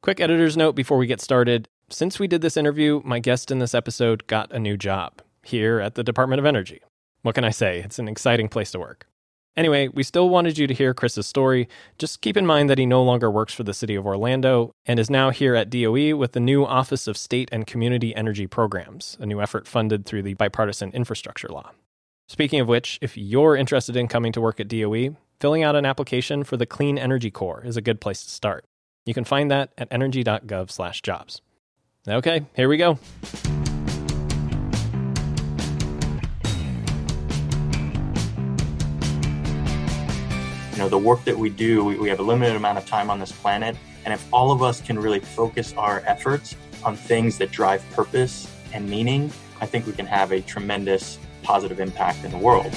Quick editor's note before we get started. Since we did this interview, my guest in this episode got a new job here at the Department of Energy. What can I say? It's an exciting place to work. Anyway, we still wanted you to hear Chris's story. Just keep in mind that he no longer works for the city of Orlando and is now here at DOE with the new Office of State and Community Energy Programs, a new effort funded through the Bipartisan Infrastructure Law. Speaking of which, if you're interested in coming to work at DOE, filling out an application for the Clean Energy Corps is a good place to start. You can find that at energy.gov/jobs. Okay, here we go. The work that we do, we have a limited amount of time on this planet. And if all of us can really focus our efforts on things that drive purpose and meaning, I think we can have a tremendous positive impact in the world.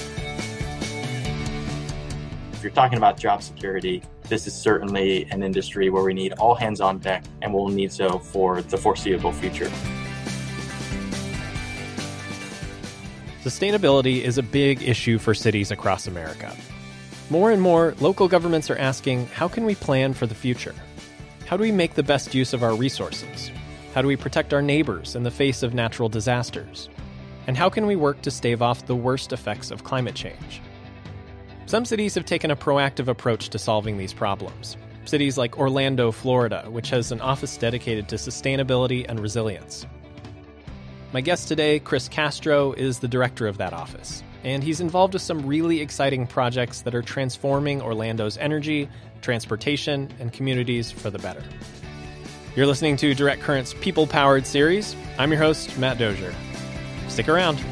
If you're talking about job security, this is certainly an industry where we need all hands on deck, and we'll need so for the foreseeable future. Sustainability is a big issue for cities across America. More and more, local governments are asking, how can we plan for the future? How do we make the best use of our resources? How do we protect our neighbors in the face of natural disasters? And how can we work to stave off the worst effects of climate change? Some cities have taken a proactive approach to solving these problems. Cities like Orlando, Florida, which has an office dedicated to sustainability and resilience. My guest today, Chris Castro, is the director of that office, and he's involved with some really exciting projects that are transforming Orlando's energy, transportation, and communities for the better. You're listening to Direct Current's People-Powered series. I'm your host, Matt Dozier. Stick around.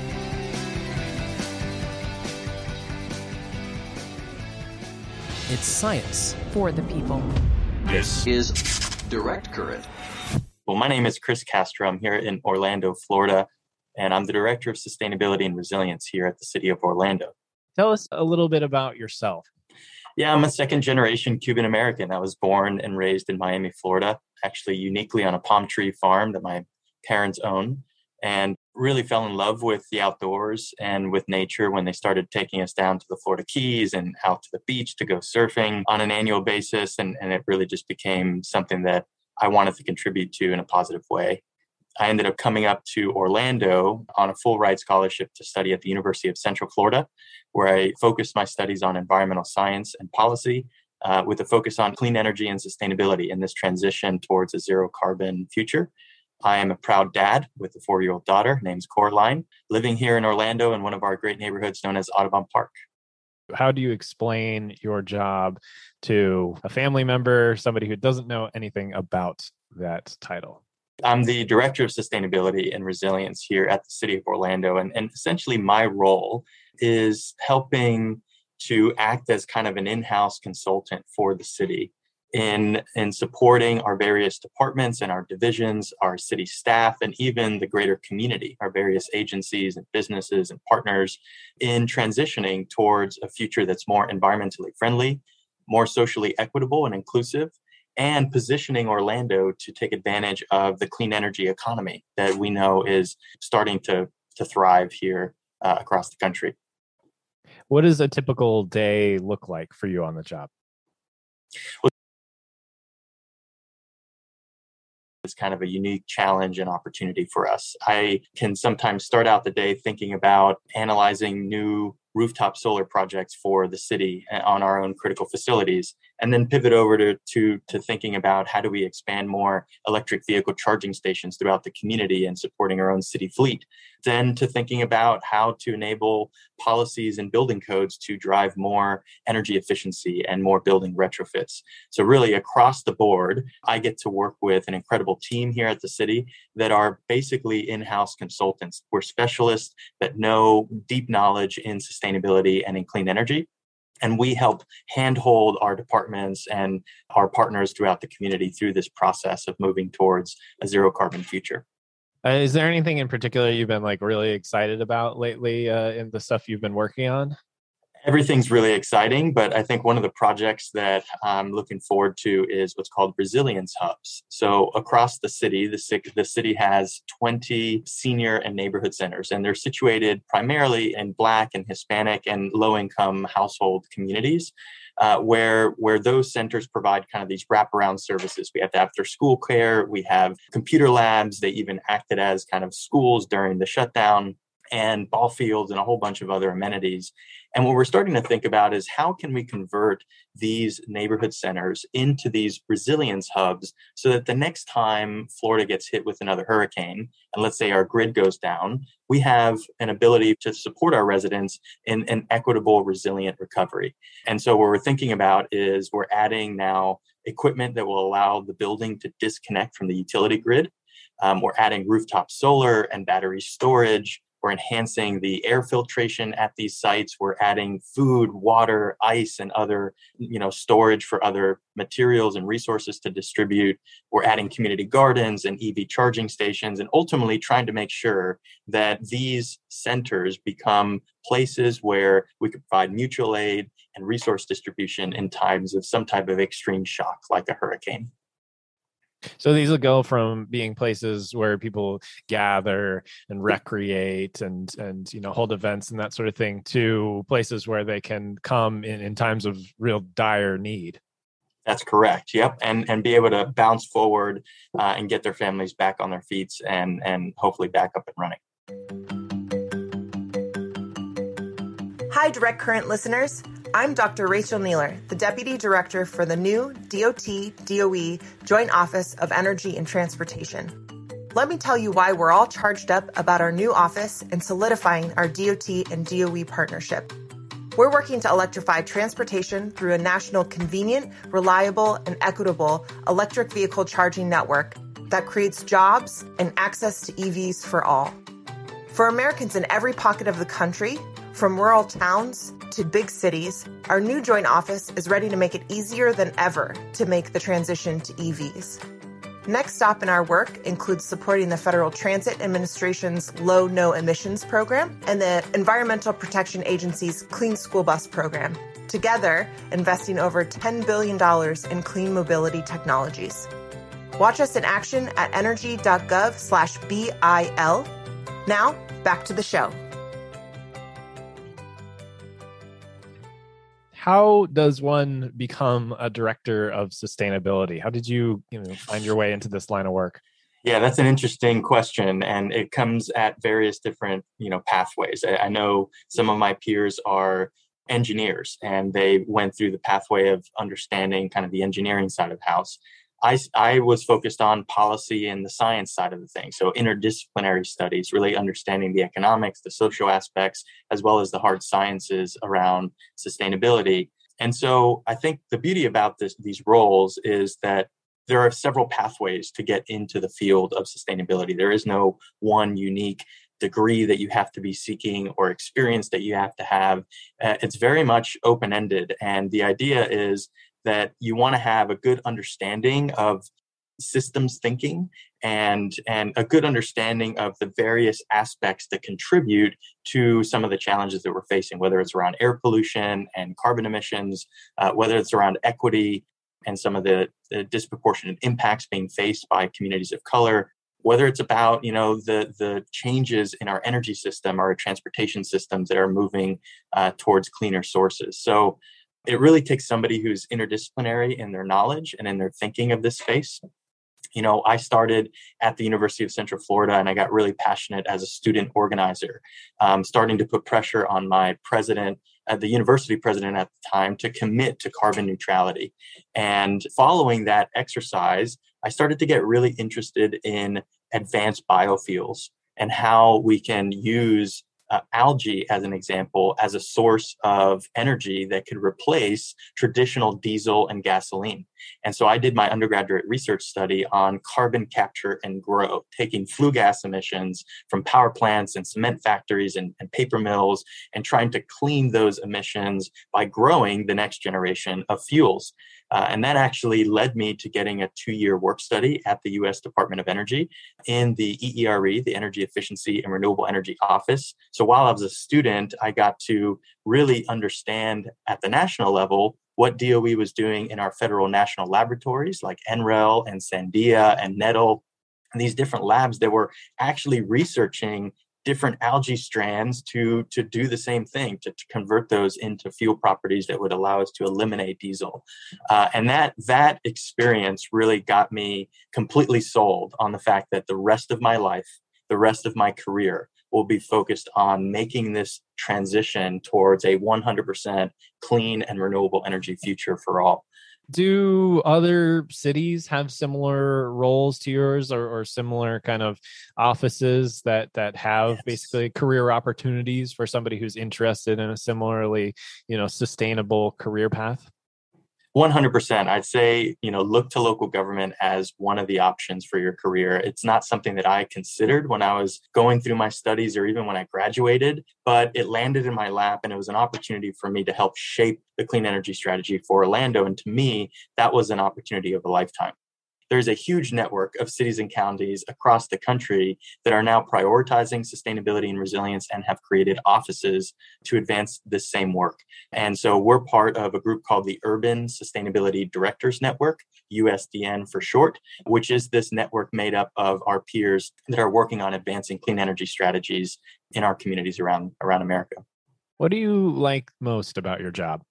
It's science for the people. This is Direct Current. Well, my name is Chris Castro. I'm here in Orlando, Florida, and I'm the Director of Sustainability and Resilience here at the City of Orlando. Tell us a little bit about yourself. Yeah, I'm a second-generation Cuban American. I was born and raised in Miami, Florida, actually uniquely on a palm tree farm that my parents own, and really fell in love with the outdoors and with nature when they started taking us down to the Florida Keys and out to the beach to go surfing on an annual basis, and it really just became something that I wanted to contribute to in a positive way. I ended up coming up to Orlando on a full ride scholarship to study at the University of Central Florida, where I focused my studies on environmental science and policy with a focus on clean energy and sustainability in this transition towards a zero carbon future. I am a proud dad with a 4-year-old daughter. Her name's Coraline, living here in Orlando in one of our great neighborhoods known as Audubon Park. How do you explain your job to a family member, somebody who doesn't know anything about that title? I'm the Director of Sustainability and Resilience here at the City of Orlando. And essentially my role is helping to act as kind of an in-house consultant for the city in supporting our various departments and our divisions, our city staff, and even the greater community, our various agencies and businesses and partners in transitioning towards a future that's more environmentally friendly, more socially equitable and inclusive, and positioning Orlando to take advantage of the clean energy economy that we know is starting to thrive here across the country. What does a typical day look like for you on the job? Well, it's kind of a unique challenge and opportunity for us. I can sometimes start out the day thinking about analyzing new rooftop solar projects for the city on our own critical facilities, and then pivot over to thinking about how do we expand more electric vehicle charging stations throughout the community and supporting our own city fleet. Then to thinking about how to enable policies and building codes to drive more energy efficiency and more building retrofits. So really across the board, I get to work with an incredible team here at the city that are basically in-house consultants. We're specialists that know deep knowledge in sustainability and in clean energy. And we help handhold our departments and our partners throughout the community through this process of moving towards a zero carbon future. Is there anything in particular you've been really excited about lately in the stuff you've been working on? Everything's really exciting, but I think one of the projects that I'm looking forward to is what's called resilience hubs. So across the city has 20 senior and neighborhood centers, and they're situated primarily in Black and Hispanic and low-income household communities. where those centers provide kind of these wraparound services. We have after school care, we have computer labs. They even acted as kind of schools during the shutdown, and ball fields and a whole bunch of other amenities. And what we're starting to think about is how can we convert these neighborhood centers into these resilience hubs so that the next time Florida gets hit with another hurricane, and let's say our grid goes down, we have an ability to support our residents in an equitable, resilient recovery. And so what we're thinking about is we're adding now equipment that will allow the building to disconnect from the utility grid. We're adding rooftop solar and battery storage. We're enhancing the air filtration at these sites. We're adding food, water, ice, and other, storage for other materials and resources to distribute. We're adding community gardens and EV charging stations, and ultimately trying to make sure that these centers become places where we could provide mutual aid and resource distribution in times of some type of extreme shock, like a hurricane. So these will go from being places where people gather and recreate and hold events and that sort of thing to places where they can come in times of real dire need. That's correct. Yep. And be able to bounce forward and get their families back on their feet and hopefully back up and running. Hi, Direct Current listeners. I'm Dr. Rachel Nealer, the Deputy Director for the new DOT-DOE Joint Office of Energy and Transportation. Let me tell you why we're all charged up about our new office and solidifying our DOT and DOE partnership. We're working to electrify transportation through a national convenient, reliable, and equitable electric vehicle charging network that creates jobs and access to EVs for all. For Americans in every pocket of the country, from rural towns to big cities, our new joint office is ready to make it easier than ever to make the transition to EVs. Next stop in our work includes supporting the Federal Transit Administration's Low No Emissions program and the Environmental Protection Agency's Clean School Bus program, together investing over $10 billion in clean mobility technologies. Watch us in action at energy.gov/BIL. Now, back to the show. How does one become a director of sustainability? How did you, find your way into this line of work? Yeah, that's an interesting question, and it comes at various different, pathways. I know some of my peers are engineers, and they went through the pathway of understanding kind of the engineering side of the house. I was focused on policy and the science side of the thing. So interdisciplinary studies, really understanding the economics, the social aspects, as well as the hard sciences around sustainability. And so I think the beauty about these roles is that there are several pathways to get into the field of sustainability. There is no one unique degree that you have to be seeking or experience that you have to have. It's very much open-ended. And the idea is that you want to have a good understanding of systems thinking and a good understanding of the various aspects that contribute to some of the challenges that we're facing, whether it's around air pollution and carbon emissions, whether it's around equity and some of the disproportionate impacts being faced by communities of color, whether it's about, the changes in our energy system, our transportation systems that are moving towards cleaner sources. So it really takes somebody who's interdisciplinary in their knowledge and in their thinking of this space. I started at the University of Central Florida, and I got really passionate as a student organizer, starting to put pressure on my president, the university president at the time, to commit to carbon neutrality. And following that exercise, I started to get really interested in advanced biofuels and how we can use algae, as an example, as a source of energy that could replace traditional diesel and gasoline. And so I did my undergraduate research study on carbon capture and grow, taking flue gas emissions from power plants and cement factories and paper mills and trying to clean those emissions by growing the next generation of fuels. And that actually led me to getting a 2-year work study at the U.S. Department of Energy in the EERE, the Energy Efficiency and Renewable Energy Office. So while I was a student, I got to really understand at the national level what DOE was doing in our federal national laboratories like NREL and Sandia and NETL, and these different labs that were actually researching different algae strands to do the same thing, to convert those into fuel properties that would allow us to eliminate diesel. And that experience really got me completely sold on the fact that the rest of my life, the rest of my career will be focused on making this transition towards a 100% clean and renewable energy future for all. Do other cities have similar roles to yours, or similar kind of offices that have basically career opportunities for somebody who's interested in a similarly, sustainable career path? 100%. I'd say, look to local government as one of the options for your career. It's not something that I considered when I was going through my studies or even when I graduated, but it landed in my lap and it was an opportunity for me to help shape the clean energy strategy for Orlando. And to me, that was an opportunity of a lifetime. There's a huge network of cities and counties across the country that are now prioritizing sustainability and resilience and have created offices to advance this same work. And so we're part of a group called the Urban Sustainability Directors Network, USDN for short, which is this network made up of our peers that are working on advancing clean energy strategies in our communities around America. What do you like most about your job?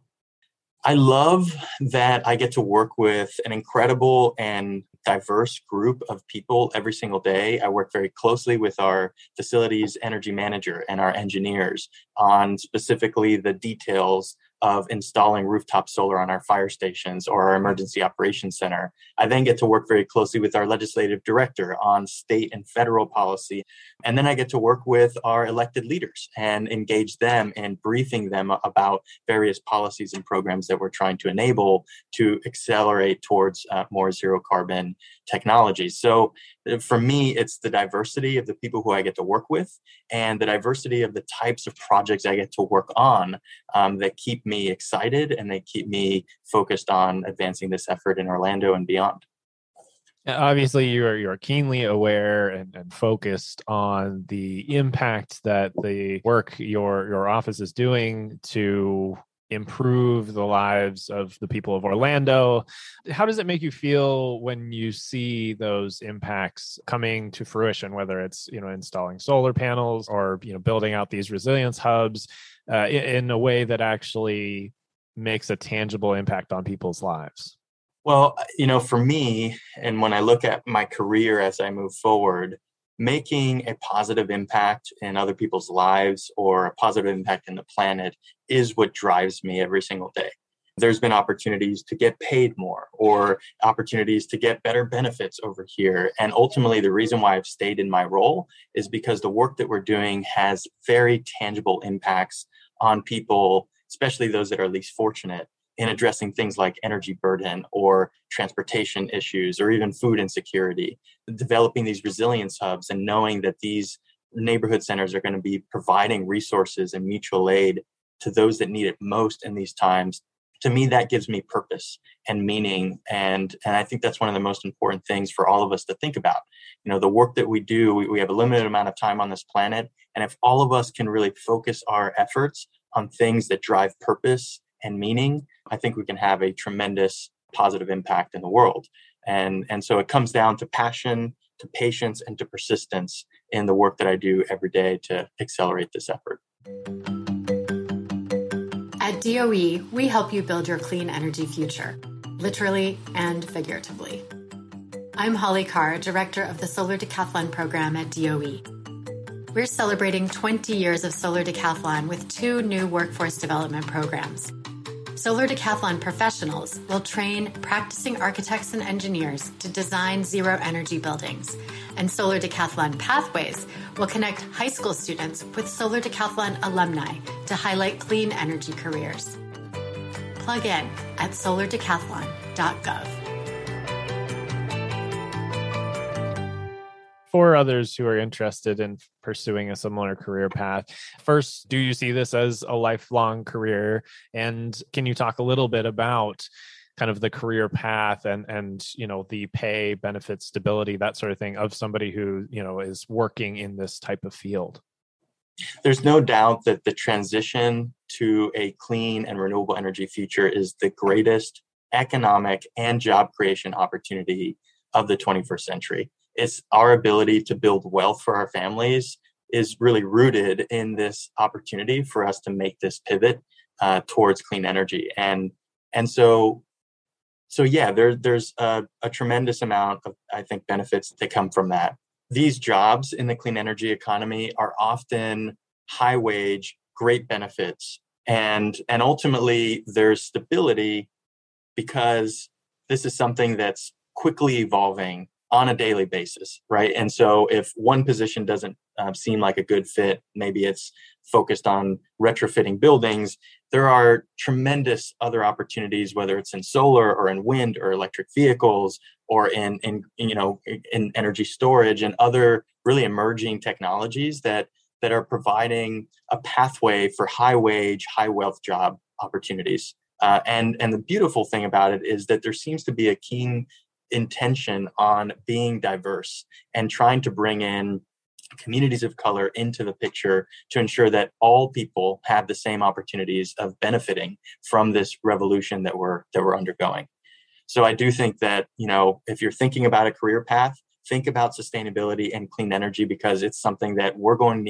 I love that I get to work with an incredible and diverse group of people every single day. I work very closely with our facilities energy manager and our engineers on specifically the details of installing rooftop solar on our fire stations or our emergency operations center. I then get to work very closely with our legislative director on state and federal policy. And then I get to work with our elected leaders and engage them and briefing them about various policies and programs that we're trying to enable to accelerate towards more zero carbon technologies. So for me, it's the diversity of the people who I get to work with and the diversity of the types of projects I get to work on that keep me excited and they keep me focused on advancing this effort in Orlando and beyond. Obviously, you're keenly aware and focused on the impact that the work your office is doing to improve the lives of the people of Orlando. How does it make you feel when you see those impacts coming to fruition, whether it's, installing solar panels or, building out these resilience hubs in a way that actually makes a tangible impact on people's lives? Well, for me, and when I look at my career as I move forward, making a positive impact in other people's lives or a positive impact in the planet is what drives me every single day. There's been opportunities to get paid more or opportunities to get better benefits over here. And ultimately, the reason why I've stayed in my role is because the work that we're doing has very tangible impacts on people, especially those that are least fortunate, in addressing things like energy burden or transportation issues or even food insecurity, developing these resilience hubs and knowing that these neighborhood centers are going to be providing resources and mutual aid to those that need it most in these times. To me, that gives me purpose and meaning. And I think that's one of the most important things for all of us to think about. The work that we do, we have a limited amount of time on this planet. And if all of us can really focus our efforts on things that drive purpose and meaning, I think we can have a tremendous positive impact in the world. And so it comes down to passion, to patience, and to persistence in the work that I do every day to accelerate this effort. At DOE, we help you build your clean energy future, literally and figuratively. I'm Holly Carr, director of the Solar Decathlon program at DOE. We're celebrating 20 years of Solar Decathlon with 2 new workforce development programs. Solar Decathlon professionals will train practicing architects and engineers to design zero-energy buildings, and Solar Decathlon Pathways will connect high school students with Solar Decathlon alumni to highlight clean energy careers. Plug in at solardecathlon.gov. For others who are interested in pursuing a similar career path, first, do you see this as a lifelong career? And can you talk a little bit about kind of the career path and the pay, benefits, stability, that sort of thing of somebody who, is working in this type of field? There's no doubt that the transition to a clean and renewable energy future is the greatest economic and job creation opportunity of the 21st century. It's our ability to build wealth for our families is really rooted in this opportunity for us to make this pivot towards clean energy. And so yeah, there's a tremendous amount of, I think, benefits that come from that. These jobs in the clean energy economy are often high wage, great benefits, and ultimately there's stability because this is something that's quickly evolving on a daily basis, right? And so if one position doesn't seem like a good fit, maybe it's focused on retrofitting buildings, there are tremendous other opportunities, whether it's in solar or in wind or electric vehicles or in energy storage and other really emerging technologies that are providing a pathway for high wage, high wealth job opportunities. And the beautiful thing about it is that there seems to be a keen intention on being diverse and trying to bring in communities of color into the picture to ensure that all people have the same opportunities of benefiting from this revolution that we're undergoing. So I do think that, if you're thinking about a career path, think about sustainability and clean energy, because it's something that we're going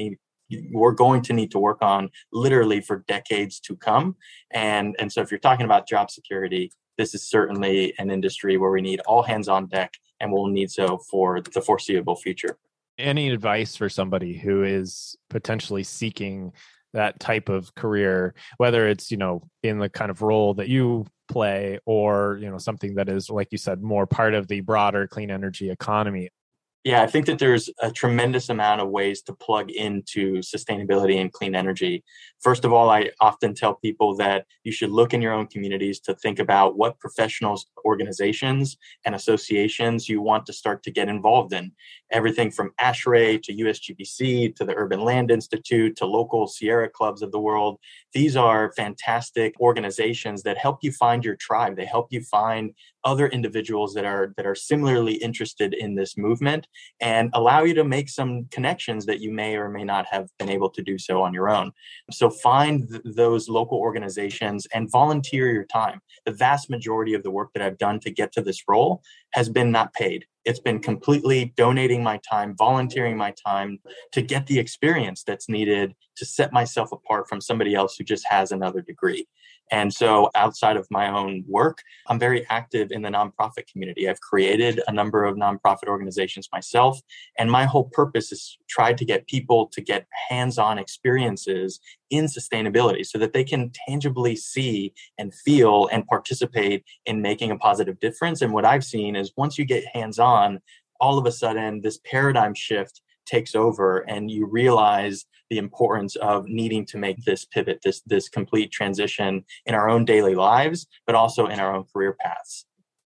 to need to work on literally for decades to come. And so if you're talking about job security, this is certainly an industry where we need all hands on deck, and we'll need so for the foreseeable future. Any advice for somebody who is potentially seeking that type of career, whether it's, in the kind of role that you play or, something that is, like you said, more part of the broader clean energy economy? Yeah, I think that there's a tremendous amount of ways to plug into sustainability and clean energy. First of all, I often tell people that you should look in your own communities to think about what professionals, organizations, and associations you want to start to get involved in. Everything from ASHRAE to USGBC to the Urban Land Institute to local Sierra clubs of the world. These are fantastic organizations that help you find your tribe. They help you find other individuals that are similarly interested in this movement and allow you to make some connections that you may or may not have been able to do so on your own. So find those local organizations and volunteer your time. The vast majority of the work that I've done to get to this role has been not paid. It's been completely donating my time, volunteering my time to get the experience that's needed to set myself apart from somebody else who just has another degree. And so outside of my own work, I'm very active in the nonprofit community. I've created a number of nonprofit organizations myself. And my whole purpose is try to get people to get hands-on experiences in sustainability so that they can tangibly see and feel and participate in making a positive difference. And what I've seen is once you get hands-on, all of a sudden this paradigm shift takes over and you realize the importance of needing to make this pivot, this complete transition in our own daily lives, but also in our own career paths.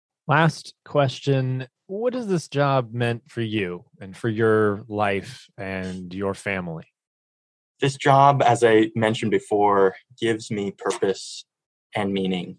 Last question. What has this job meant for you and for your life and your family? This job, as I mentioned before, gives me purpose and meaning.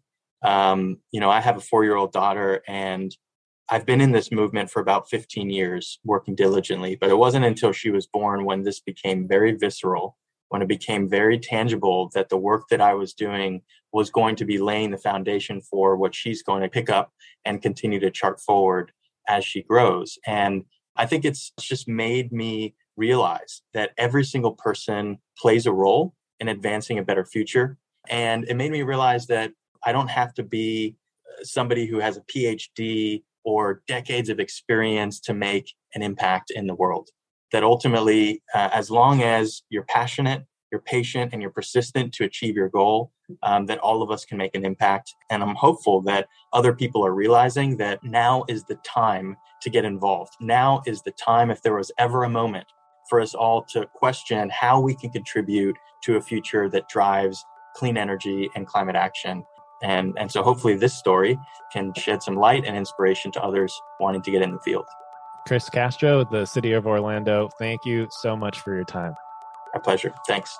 I have a 4-year-old daughter, and I've been in this movement for about 15 years, working diligently, but it wasn't until she was born when this became very visceral, when it became very tangible that the work that I was doing was going to be laying the foundation for what she's going to pick up and continue to chart forward as she grows. And I think it's just made me realize that every single person plays a role in advancing a better future. And it made me realize that I don't have to be somebody who has a PhD or decades of experience to make an impact in the world. That ultimately, as long as you're passionate, you're patient, and you're persistent to achieve your goal, that all of us can make an impact. And I'm hopeful that other people are realizing that now is the time to get involved. Now is the time, if there was ever a moment, for us all to question how we can contribute to a future that drives clean energy and climate action. And so hopefully this story can shed some light and inspiration to others wanting to get in the field. Chris Castro with the City of Orlando, thank you so much for your time. My pleasure. Thanks.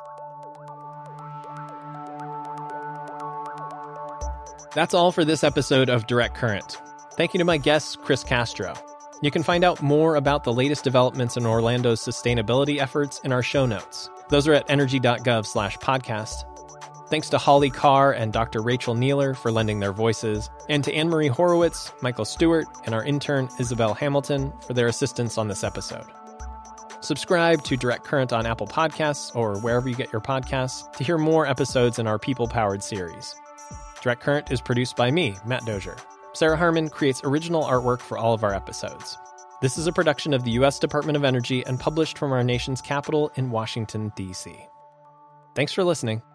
That's all for this episode of Direct Current. Thank you to my guest, Chris Castro. You can find out more about the latest developments in Orlando's sustainability efforts in our show notes. Those are at energy.gov/podcast. Thanks to Holly Carr and Dr. Rachel Nealer for lending their voices, and to Anne-Marie Horowitz, Michael Stewart, and our intern Isabel Hamilton for their assistance on this episode. Subscribe to Direct Current on Apple Podcasts or wherever you get your podcasts to hear more episodes in our People-Powered series. Direct Current is produced by me, Matt Dozier. Sarah Harmon creates original artwork for all of our episodes. This is a production of the U.S. Department of Energy and published from our nation's capital in Washington, D.C. Thanks for listening.